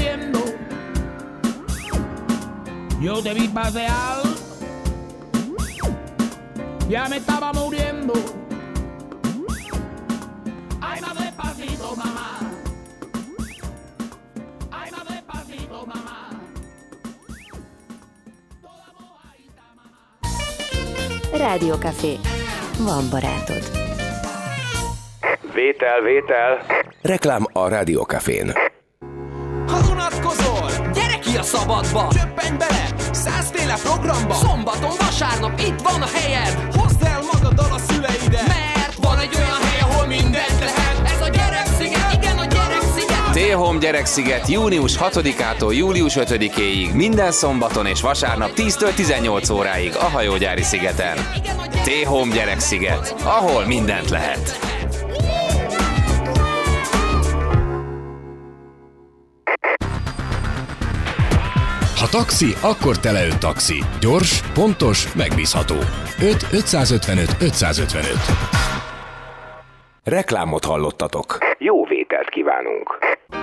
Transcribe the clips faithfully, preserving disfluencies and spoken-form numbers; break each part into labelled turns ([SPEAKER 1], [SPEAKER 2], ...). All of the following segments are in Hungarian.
[SPEAKER 1] muriendo. Yo te vi pasear, ya me estaba muriendo. Ay, más despacito, mamá. Ay, más despacito, mamá.
[SPEAKER 2] Rádiókafé. Van barátod.
[SPEAKER 3] Vétel, vétel. Reklám a Rádiókafén.
[SPEAKER 4] Ha unatkozol, gyere ki a szabadba. Csöppenj bele, százféle programba. Szombaton, vasárnap itt van a helyed. Hozd el magaddal a szüleidet, mert van egy olyan hely, ahol mindent lehet. Ez a Gyereksziget, igen a Gyereksziget.
[SPEAKER 5] T-Home Gyereksziget június hatodikától július ötödikéig minden szombaton és vasárnap tíztől tizennyolc óráig a hajógyári szigeten. T-Home Gyereksziget, ahol mindent lehet.
[SPEAKER 6] Ha taxi, akkor Teleön taxi. Gyors, pontos, megbízható. öt ötszázötvenöt ötszázötvenöt.
[SPEAKER 3] Reklámot hallottatok. Jó vételt kívánunk.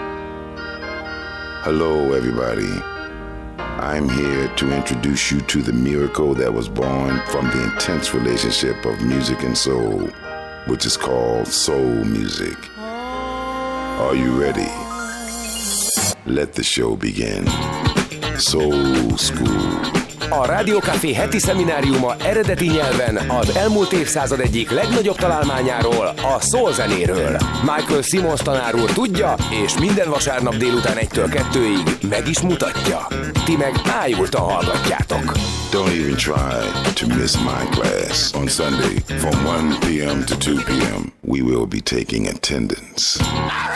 [SPEAKER 7] Hello, everybody. I'm here to introduce you to the miracle that was born from the intense relationship of music and soul, which is called soul music. Are you ready? Let the show begin. Soul School.
[SPEAKER 3] A Rádiókafé heti szemináriuma eredeti nyelven az elmúlt évszázad egyik legnagyobb találmányáról, a soul zenéről. Michael Simons tanár úr tudja, és minden vasárnap délután egytől kettőig meg is mutatja. Ti meg ájultan hallgatjátok.
[SPEAKER 7] Don't even try to miss my class on Sunday from one p.m. to two p.m. We will be taking attendance.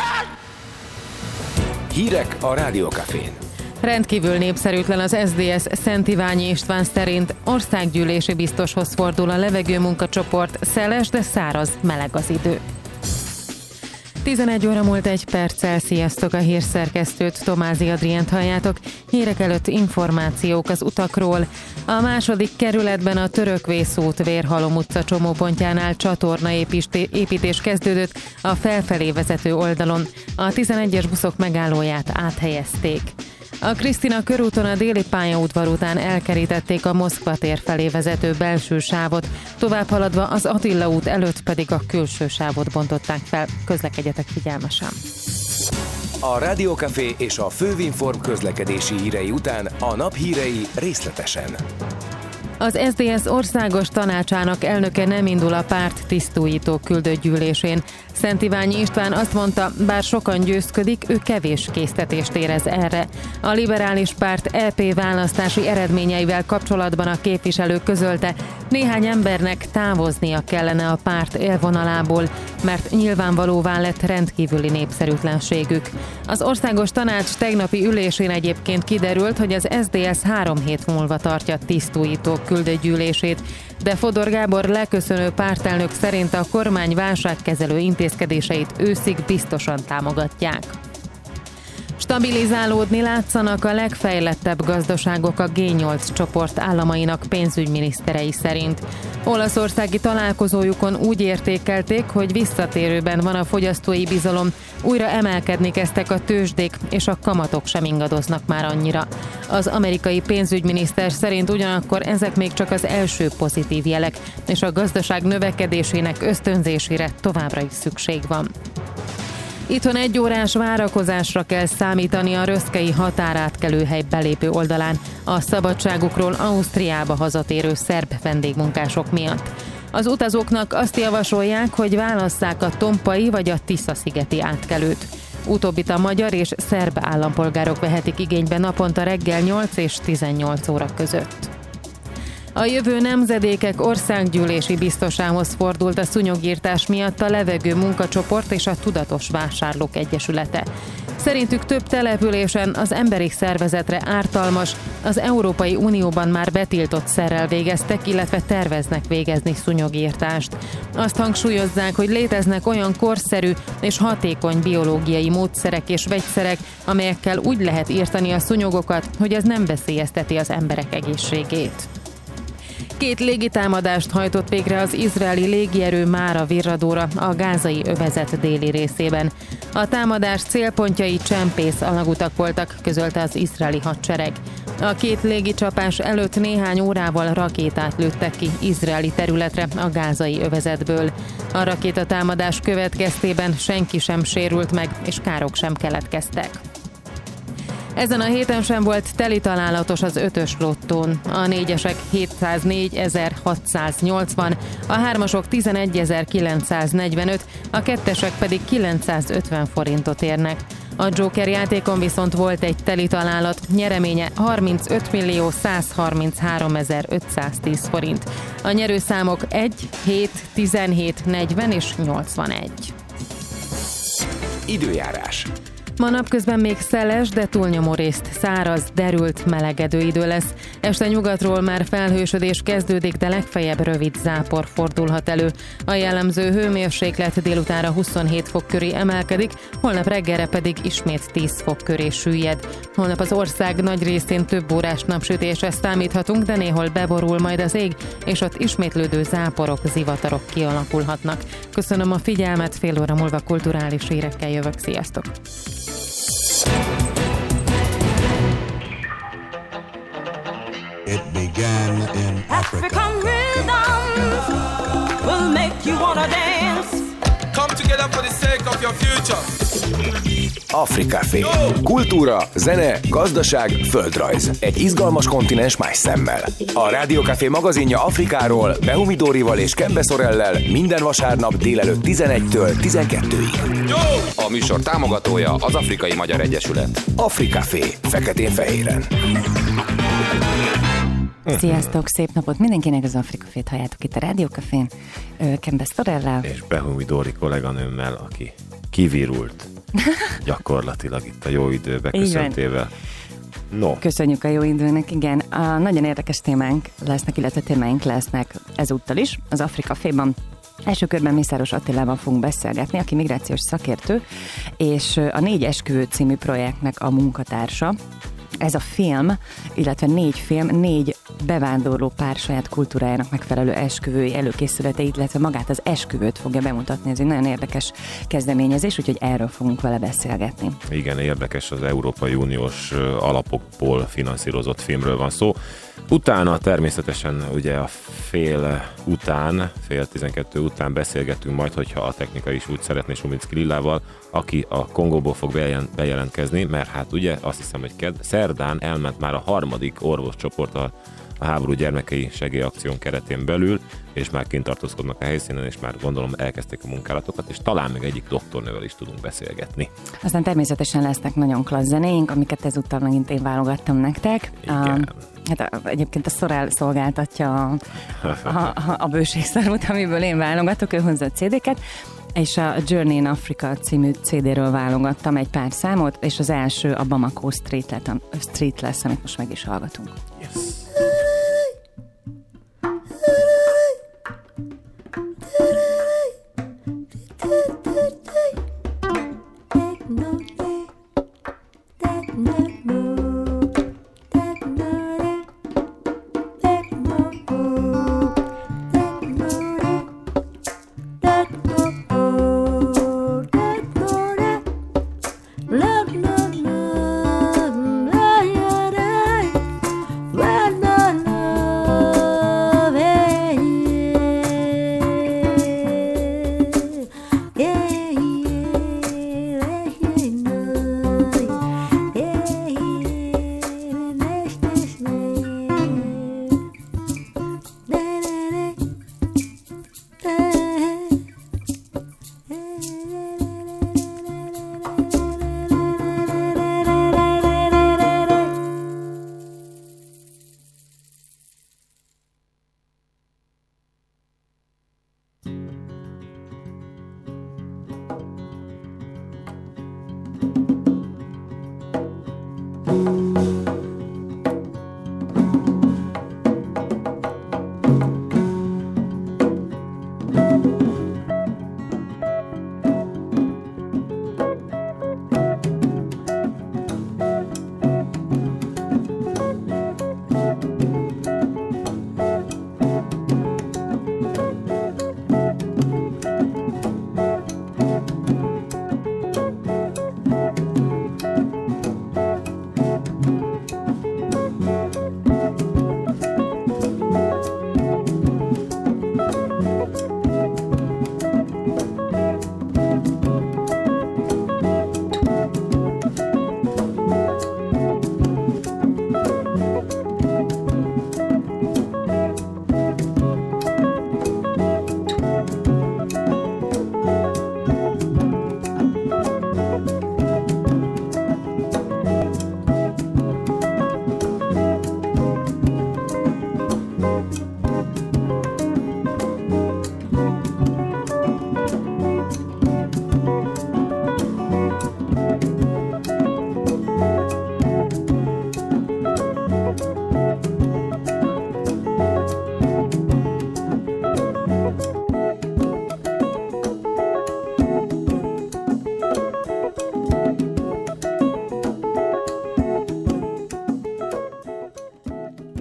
[SPEAKER 3] Hírek a Rádiókafén.
[SPEAKER 8] Rendkívül népszerűtlen az es zé es Szent Iványi István szerint. Országgyűlési biztoshoz fordul a levegőmunkacsoport, szeles, de száraz, meleg az idő. tizenegy óra múlt egy perccel, sziasztok, a hírszerkesztőt, Tomázi Adriánt halljátok. Hírek előtt információk az utakról. A második kerületben a Törökvész út Vérhalom utca csomópontjánál csatornaépítés kezdődött a felfelé vezető oldalon. A tizenegyes buszok megállóját áthelyezték. A Krisztina körúton a déli pályaudvar után elkerítették a Moszkva tér felé vezető belső sávot, tovább haladva az Attila út előtt pedig a külső sávot bontották fel. Közlekedjetek figyelmesen!
[SPEAKER 3] A Rádiókafé és a Fővinform közlekedési hírei után a nap hírei részletesen.
[SPEAKER 8] Az es zé es országos tanácsának elnöke nem indul a párt tisztújító küldött gyűlésén. Szent Iványi István azt mondta, bár sokan győzködik, ő kevés késztetést érez erre. A liberális párt é pé választási eredményeivel kapcsolatban a képviselő közölte, néhány embernek távoznia kellene a párt élvonalából, mert nyilvánvalóvá lett rendkívüli népszerűtlenségük. Az országos tanács tegnapi ülésén egyébként kiderült, hogy az es zé es három hét múlva tartja tisztújító küldött gyűlését, de Fodor Gábor leköszönő pártelnök szerint a kormány válságkezelő intézkedéseit őszig biztosan támogatják. Stabilizálódni látszanak a legfejlettebb gazdaságok a gé nyolc csoport államainak pénzügyminiszterei szerint. Olaszországi találkozójukon úgy értékelték, hogy visszatérőben van a fogyasztói bizalom, újra emelkedni kezdtek a tőzsdék, és a kamatok sem ingadoznak már annyira. Az amerikai pénzügyminiszter szerint ugyanakkor ezek még csak az első pozitív jelek, és a gazdaság növekedésének ösztönzésére továbbra is szükség van. Itthon egy órás várakozásra kell számítani a röszkei határátkelőhely belépő oldalán a szabadságukról Ausztriába hazatérő szerb vendégmunkások miatt. Az utazóknak azt javasolják, hogy válasszák a Tompai vagy a Tisza-szigeti átkelőt. Utóbbit a magyar és szerb állampolgárok vehetik igénybe naponta reggel nyolc és tizennyolc óra között. A jövő nemzedékek országgyűlési biztosához fordult a szúnyogírtás miatt a Levegő Munkacsoport és a Tudatos Vásárlók Egyesülete. Szerintük több településen az emberi szervezetre ártalmas, az Európai Unióban már betiltott szerrel végeztek, illetve terveznek végezni szúnyogírtást. Azt hangsúlyozzák, hogy léteznek olyan korszerű és hatékony biológiai módszerek és vegyszerek, amelyekkel úgy lehet írtani a szúnyogokat, hogy ez nem veszélyezteti az emberek egészségét. Két légitámadást hajtott végre az izraeli légierő mára virradóra a gázai övezet déli részében. A támadás célpontjai csempész alagutak voltak, közölte az izraeli hadsereg. A két légicsapás előtt néhány órával rakétát lőttek ki izraeli területre a gázai övezetből. A rakétatámadás következtében senki sem sérült meg, és károk sem keletkeztek. Ezen a héten sem volt teli találatos az ötös lottón. A négyesek hétszáznégyezer-hatszáznyolcvan, a hármasok tizenegyezer-kilencszáznegyvenöt, a kettesek pedig kilencszázötven forintot érnek. A Joker játékon viszont volt egy teli találat, nyereménye harmincöt millió százharmincháromezer-ötszáztíz forint. A nyerőszámok egy, hét, tizenhét, negyven és nyolcvanegy.
[SPEAKER 3] Időjárás.
[SPEAKER 8] Ma napközben még szeles, de túlnyomó részt száraz, derült, melegedő idő lesz. Este nyugatról már felhősödés kezdődik, de legfeljebb rövid zápor fordulhat elő. A jellemző hőmérséklet délutánra huszonhét fok köré emelkedik, holnap reggelre pedig ismét tíz fok köré süllyed. Holnap az ország nagy részén több órás napsütésre számíthatunk, de néhol beborul majd az ég, és ott ismétlődő záporok, zivatarok kialakulhatnak. Köszönöm a figyelmet, fél óra múlva kulturális hírekkel jövök. Sziasztok!
[SPEAKER 9] It began in Africa.
[SPEAKER 10] African rhythm will make you wanna dance.
[SPEAKER 11] Come together for the sake of your future.
[SPEAKER 3] Afrikafé. Kultúra, zene, gazdaság, földrajz. Egy izgalmas kontinens más szemmel. A Rádiókafé magazinja Afrikáról Behumi Dórival és Kembe Szorellel minden vasárnap délelőtt tizenegytől tizenkettőig.
[SPEAKER 5] A műsor támogatója az Afrikai Magyar Egyesület.
[SPEAKER 3] Afrikafé. Feketén-fehéren.
[SPEAKER 12] Sziasztok, szép napot mindenkinek, az Afrikafét halljátok itt a Rádiókafén, Kembe Szorellel.
[SPEAKER 13] És Behumi Dóri kolléganőmmel, aki kivirult gyakorlatilag itt a jó időbe köszöntével. No.
[SPEAKER 12] Köszönjük a jó időnek, igen. A nagyon érdekes témánk lesznek, illetve témáink lesznek ezúttal is az Afrikaféban. Első körben Mészáros Attilával fogunk beszélgetni, aki migrációs szakértő, és a Négy esküvő című projektnek a munkatársa. Ez a film, illetve négy film, négy bevándorló pár saját kultúrájának megfelelő esküvői előkészületeit, illetve magát az esküvőt fogja bemutatni. Ez egy nagyon érdekes kezdeményezés, úgyhogy erről fogunk vele beszélgetni.
[SPEAKER 13] Igen, érdekes, az Európai Uniós alapokból finanszírozott filmről van szó. Utána természetesen ugye a fél után, fél tizenkettő után beszélgetünk majd, hogyha a technika is úgy szeretné, Suminski Lillával, aki a Kongóból fog bejelentkezni, mert hát ugye azt hiszem, hogy kedd, szerdán elment már a harmadik orvoscsoport a, a háború gyermekei segélyakción keretén belül, és már kint tartózkodnak a helyszínen, és már gondolom elkezdték a munkálatokat, és talán még egyik doktornővel is tudunk beszélgetni.
[SPEAKER 12] Aztán természetesen lesznek nagyon klassz zenéink, amiket ezúttal megint én válogattam nektek.
[SPEAKER 13] Igen.
[SPEAKER 12] Um, Hát egyébként a Sorrell szolgáltatja a, a, a bőségszarút, amiből én válogatok, ő hozzá a cé dé-ket, és a Journey in Africa című cé dé-ről válogattam egy pár számot, és az első a Bamako Street, lett, Street lesz, amit most meg is hallgatunk.
[SPEAKER 13] Yes.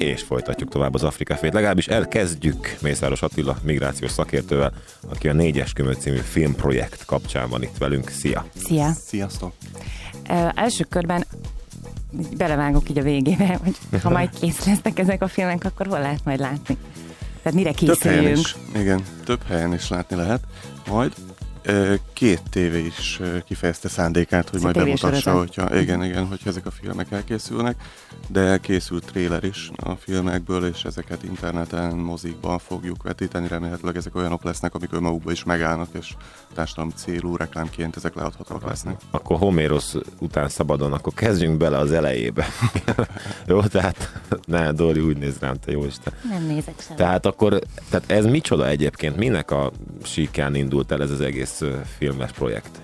[SPEAKER 13] és folytatjuk tovább az Afrikafét. Legalábbis elkezdjük Mészáros Attila migrációs szakértővel, aki a Négyesküvő című filmprojekt kapcsán van itt velünk. Szia!
[SPEAKER 12] Szia!
[SPEAKER 14] Sziasztok!
[SPEAKER 12] Uh, első körben belevágok így a végébe, hogy ha majd kész lesznek ezek a filmek, akkor hol lehet majd látni? Tehát mire készüljünk?
[SPEAKER 14] Több helyen is, igen, több helyen is látni lehet. Majd két tévé is kifejezte szándékát, hogy majd bemutassa, hogyha, igen, igen, hogyha ezek a filmek elkészülnek, de készült tréler is a filmekből, és ezeket interneten, mozikban fogjuk vetíteni, remélhetőleg ezek olyanok lesznek, amik önmagukban is megállnak, és társadalmi célú reklámként ezek leadhatók lesznek.
[SPEAKER 13] Akkor Homérosz után szabadon, akkor kezdjünk bele az elejébe. Jó, tehát ne, Dori úgy néz rám, te jó Isten.
[SPEAKER 12] Nem nézek sem.
[SPEAKER 13] Tehát akkor, tehát ez micsoda egyébként? Minek a síkján indult el ez az egész filmes projekt?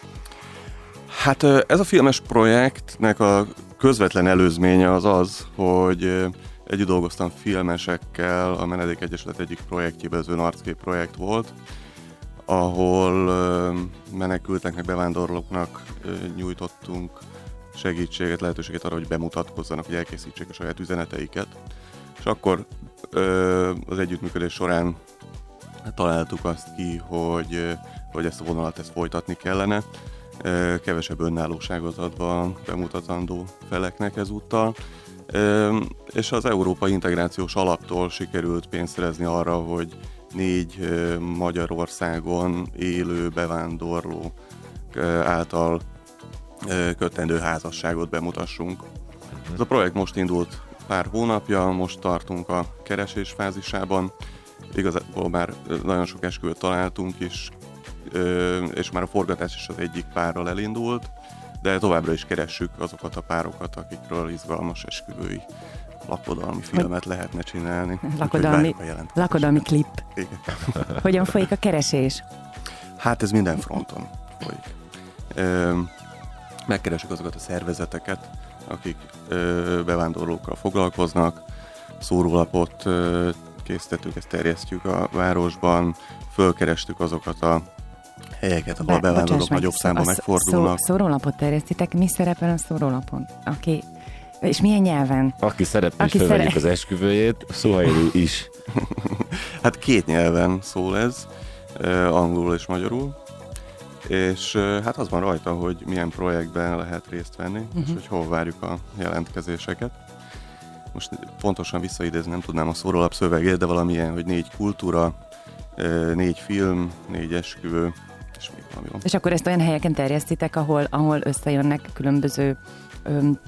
[SPEAKER 14] Hát ez a filmes projektnek a közvetlen előzménye az az, hogy együtt dolgoztam filmesekkel, a Menedék Egyesület egyik projektjében, az Ön Arckép projekt volt, ahol menekülteknek, bevándorlóknak nyújtottunk segítséget, lehetőséget arra, hogy bemutatkozzanak, hogy elkészítsék a saját üzeneteiket. És akkor az együttműködés során találtuk azt ki, hogy, hogy ezt a vonalat ezt folytatni kellene, kevesebb önállóságot adva bemutatandó feleknek ezúttal, és az Európai Integrációs Alaptól sikerült pénzt szerezni arra, hogy négy Magyarországon élő bevándorló által kötendő házasságot bemutassunk. Ez a projekt most indult pár hónapja, most tartunk a keresés fázisában. Igazából már nagyon sok esküvőt találtunk is, és már a forgatás is az egyik párral elindult, de továbbra is keressük azokat a párokat, akikről izgalmas esküvői lakodalmi filmet lehetne csinálni.
[SPEAKER 12] Lakodalmi, lakodalmi klip.
[SPEAKER 14] Igen.
[SPEAKER 12] Hogyan folyik a keresés?
[SPEAKER 14] Hát ez minden fronton folyik. Megkeresünk azokat a szervezeteket, akik bevándorlókkal foglalkoznak, szórólapot készítettük, ezt terjesztjük a városban, fölkerestük azokat a helyeket, ahol a bevándorlók nagyobb számban megfordulnak.
[SPEAKER 12] Szó, szórólapot terjesztitek, mi szerepel a szórólapon? Aki, és milyen nyelven?
[SPEAKER 13] Aki szeretne is fölvegyük szere... az esküvőjét, Szuhailul is.
[SPEAKER 14] Hát két nyelven szól ez, angolul és magyarul, és hát az van rajta, hogy milyen projektben lehet részt venni, uh-huh. és hogy hol várjuk a jelentkezéseket. Most pontosan visszaidézni nem tudnám a szórólap szövegét, de valamilyen, hogy négy kultúra, négy film, négy esküvő, és még valami van.
[SPEAKER 12] És akkor ezt olyan helyeken terjesztitek, ahol, ahol összejönnek különböző öm,